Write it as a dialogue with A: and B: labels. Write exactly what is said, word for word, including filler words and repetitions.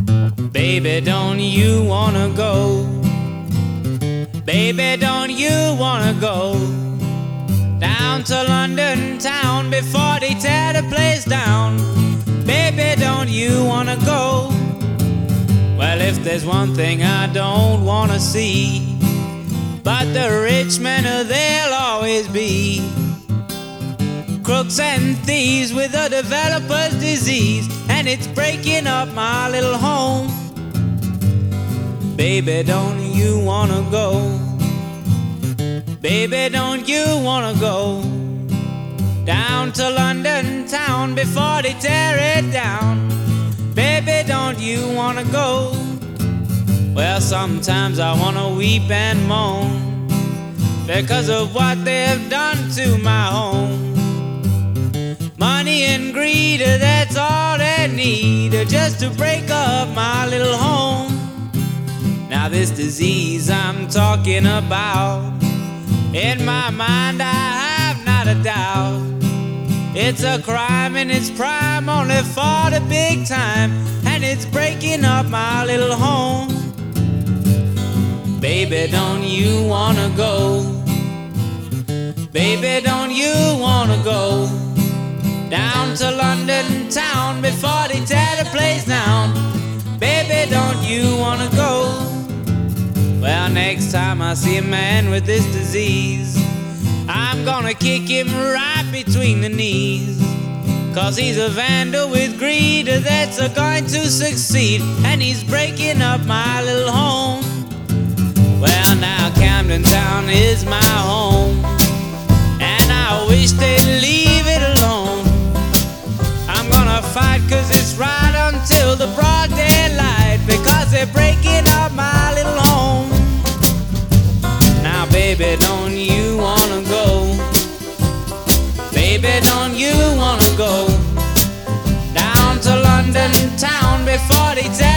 A: Baby, don't you wanna go? Baby, don't you wanna go down to London town before they tear the place down? Baby, don't you wanna go? Well, if there's one thing I don't wanna see, but the rich men, they'll always be crooks and thieves with a developer's disease, and it's breaking up my little home. Baby, don't you wanna go? Baby, don't you wanna go down to London town before they tear it down? Baby, don't you wanna go? Well, sometimes I wanna weep and moan because of what they've done to my home. Money and greed, that's all they need, just to break up my little home. Now this disease I'm talking about, in my mind I have not a doubt, it's a crime in its prime, only for the big time, and it's breaking up my little home. Baby, don't you wanna go? Baby, don't you wanna go down to London town before they tear the place down? Baby, don't you wanna go? Well, next time I see a man with this disease, I'm gonna kick him right between the knees, 'cause he's a vandal with greed that's going to succeed, and he's breaking up my little home. Well, now Camden Town is my home, and I wish they'd leave it alone. I'm gonna fight 'cause it's right until the broad daylight, because they're breaking up my little home. Now baby, don't you wanna go? Baby, don't you wanna go down to London town before they tell